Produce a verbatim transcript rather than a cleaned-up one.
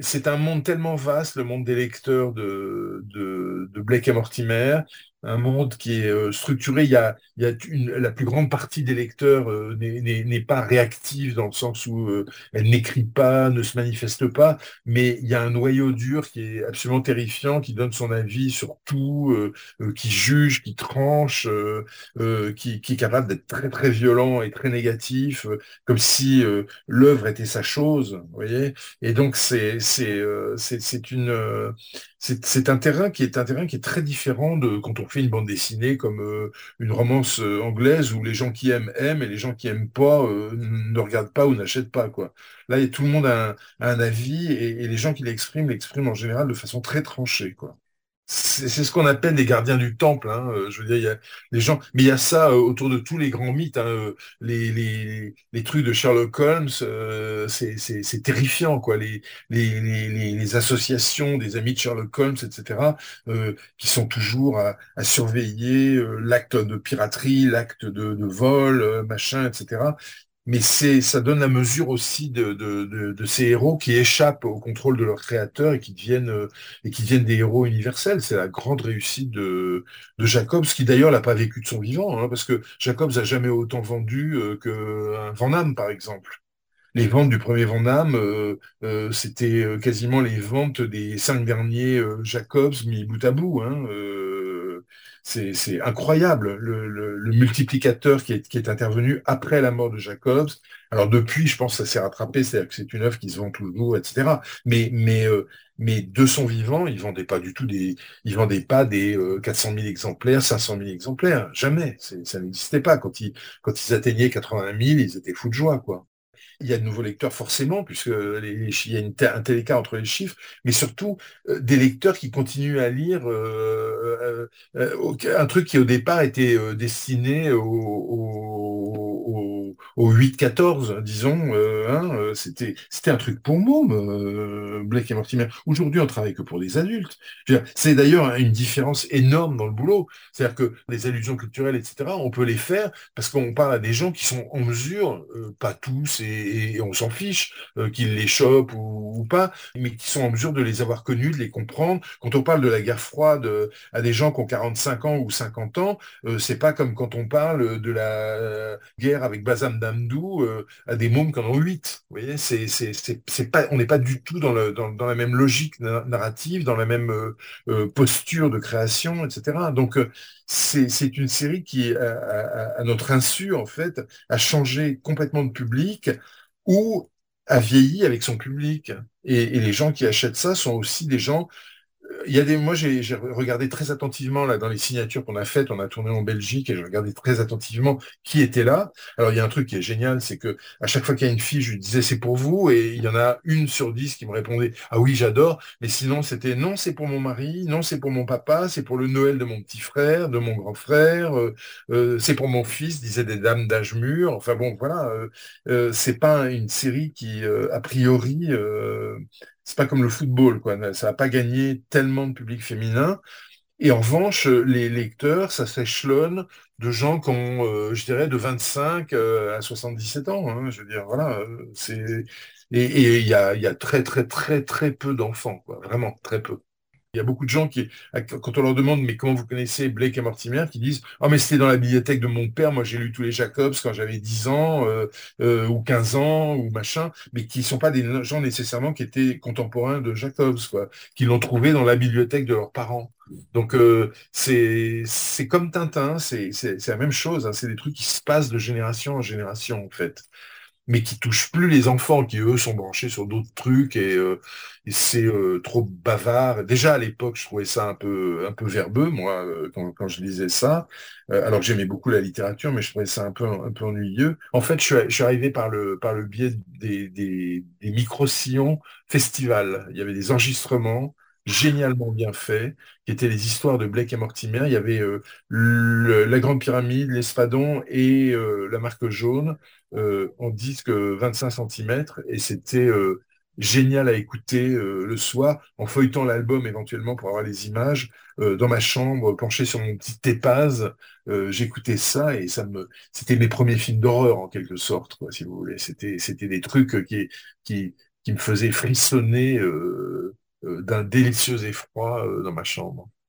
c'est un monde tellement vaste, le monde des lecteurs de, de, de Blake et Mortimer, un monde qui est euh, structuré. Il y a, il y a une, la plus grande partie des lecteurs euh, n'est n'est- n'est pas réactive dans le sens où euh, elle n'écrit pas, ne se manifeste pas, mais il y a un noyau dur qui est absolument terrifiant, qui donne son avis sur tout, euh, euh, qui juge, qui tranche, euh, euh, qui, qui est capable d'être très très violent et très négatif, euh, comme si euh, l'œuvre était sa chose, vous voyez. Et donc c'est c'est euh, c'est c'est une euh, c'est c'est un terrain qui est un terrain qui est très différent de quand on fait une bande dessinée comme euh, une romance euh, anglaise où les gens qui aiment aiment et les gens qui aiment pas euh, ne regardent pas ou n'achètent pas quoi. Là, il y a- tout le monde a un, a un avis et, et les gens qui l'expriment l'expriment en général de façon très tranchée quoi. C'est c'est ce qu'on appelle les gardiens du temple, hein. euh, Je veux dire, il y a les gens, mais il y a ça euh, autour de tous les grands mythes, hein, euh, les, les, les trucs de Sherlock Holmes, euh, c'est c'est- c'est terrifiant, quoi. Les, les, les, les les associations des amis de Sherlock Holmes, et cetera, euh, qui sont toujours à, à surveiller euh, l'acte de piraterie, l'acte de, de vol, euh, machin, et cetera. Mais c'est, ça donne la mesure aussi de, de, de, de ces héros qui échappent au contrôle de leur créateur et qui deviennent euh, et qui deviennent des héros universels. C'est la grande réussite de, de Jacobs, qui d'ailleurs l'a pas vécu de son vivant, hein, parce que Jacobs a jamais autant vendu euh, qu'un Van Damme, par exemple. Les ventes du premier Van Damme, euh, euh, c'était euh, quasiment les ventes des cinq derniers euh, Jacobs mis bout à bout, hein. Euh, c'est, c'est incroyable le, le- le multiplicateur qui est, qui est intervenu après la mort de Jacobs. Alors depuis, je pense que ça s'est rattrapé, c'est-à-dire que c'est une œuvre qui se vend toujours, et cetera. Mais, mais, euh, mais de son vivant, il vendait pas du tout des, il vendait pas des euh, quatre cent mille exemplaires, cinq cent mille exemplaires, jamais. C'est- ça n'existait pas. Quand ils, quand ils atteignaient quatre-vingt mille, ils étaient fous de joie, quoi. Il y a de nouveaux lecteurs forcément, puisque les, les il y a une un tel écart entre les chiffres, mais surtout euh, des lecteurs qui continuent à lire euh, euh, euh, un truc qui au départ était euh, destiné au, au, au, au huit quatorze, disons. Euh, hein, euh, c'était, c'était un truc pour mômes, euh, Blake et Mortimer. Aujourd'hui, on travaille que pour des adultes. Je veux dire, c'est d'ailleurs une différence énorme dans le boulot. C'est-à-dire que les allusions culturelles, et cetera, on peut les faire parce qu'on parle à des gens qui sont en mesure, euh, pas tous, et, et on s'en fiche, euh, qu'ils les chopent ou, ou pas, mais qui sont en mesure de les avoir connus, de les comprendre. Quand on parle de la guerre froide euh, à des gens qui ont quarante-cinq ans ou cinquante ans, euh, c'est pas comme quand on parle de la euh, guerre avec Bazam Damdou euh, à des mômes qui en ont huit. Vous voyez, c'est, c'est, c'est, c'est pas, on n'est pas du tout dans, le, dans, dans la même logique na- narrative, dans la même euh, euh, posture de création, et cetera. Donc, euh, c'est c'est une série qui, à, à- à notre insu, en fait, a changé complètement de public ou a vieilli avec son public. Et, et les gens qui achètent ça sont aussi des gens il y a des, moi, j'ai j'ai regardé très attentivement là dans les signatures qu'on a faites. On a tourné en Belgique et j'ai regardé très attentivement qui était là. Alors, il y a un truc qui est génial, c'est que à chaque fois qu'il y a une fille, je lui disais c'est pour vous et il y en a une sur dix qui me répondait ah oui, j'adore. Mais sinon, c'était non, c'est pour mon mari, non, c'est pour mon papa, c'est pour le Noël de mon petit frère, de mon grand frère, euh, euh, c'est pour mon fils, disaient des dames d'âge mûr. Enfin bon, voilà, euh, euh, c'est pas une série qui, euh, a priori, euh, c'est pas comme le football, quoi. Ça n'a pas gagné tellement de public féminin. Et en revanche, les lecteurs, ça s'échelonne de gens qui ont, euh, je dirais, de vingt-cinq euh, à soixante-dix-sept ans, hein. Je veux dire, voilà, euh, c'est et et il y a, il y a très très très très peu d'enfants, quoi. Vraiment très peu. Il y a beaucoup de gens qui, quand on leur demande, mais comment vous connaissez Blake et Mortimer, qui disent, oh, mais c'était dans la bibliothèque de mon père, moi j'ai lu tous les Jacobs quand j'avais dix ans, euh, euh, ou quinze ans, ou machin, mais qui sont pas des gens nécessairement qui étaient contemporains de Jacobs, quoi, qui l'ont trouvé dans la bibliothèque de leurs parents. Donc, euh, c'est, c'est comme Tintin, c'est, c'est, c'est la même chose, hein, c'est des trucs qui se passent de génération en génération, en fait, mais qui touchent plus les enfants, qui eux sont branchés sur d'autres trucs et, euh, et c'est euh, trop bavard. Déjà à l'époque, je trouvais ça un peu un peu verbeux, moi, euh, quand, quand je lisais ça. Euh, alors que j'aimais beaucoup la littérature, mais je trouvais ça un peu un peu ennuyeux. En fait, je suis, je suis arrivé par le par le biais des des, des micro-sillons festivals. Il y avait des enregistrements génialement bien faits, qui étaient les histoires de Blake et Mortimer. Il y avait euh, le- la Grande Pyramide, l'Espadon et euh, la Marque Jaune euh, en disque vingt-cinq centimètres et c'était euh, génial à écouter euh, le soir en feuilletant l'album éventuellement pour avoir les images euh, dans ma chambre penché sur mon petit Tépaz. Euh, j'écoutais ça et ça me c'était mes premiers films d'horreur en quelque sorte quoi si vous voulez c'était c'était des trucs qui qui qui me faisait frissonner euh, euh, d'un délicieux effroi euh, dans ma chambre.